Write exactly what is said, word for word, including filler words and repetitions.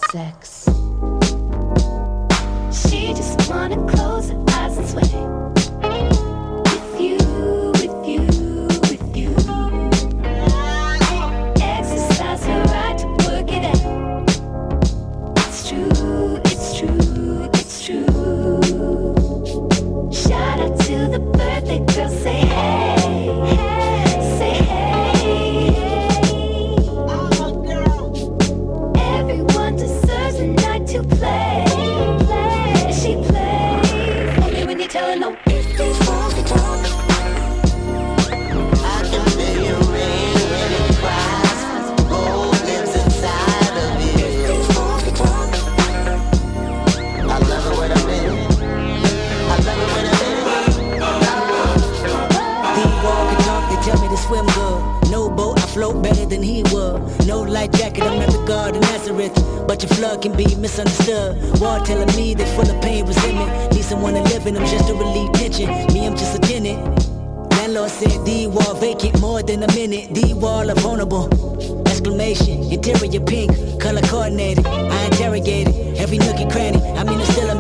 sex. She just wanna close her eyes and sway. With you, with you, with you. Exercise her right to work it out. It's true, it's true, it's true. Shout out to the birthday girl, say hey, hey, say hey, hey. Oh, girl. Everyone deserves a night to play. play. She plays only when you tell her no. If these walls are talk, I can feel your rain when it cries. Gold lives inside of you. If these walls are talk, I love it when I'm in it. I love it when I'm in it. These walls can talk, they tell me to swim good. No boat, I float better than he would. No life jacket, I'm not the God of Nazareth. But your flood can be misunderstood. War telling me they full of pain, resentment. Need someone to live in them just to relieve tension. Me, I'm just a tenant. Landlord said D-wall vacant more than a minute. D-wall are vulnerable. Exclamation, interior pink, color coordinated. I interrogated every nook and cranny. I mean, it's still a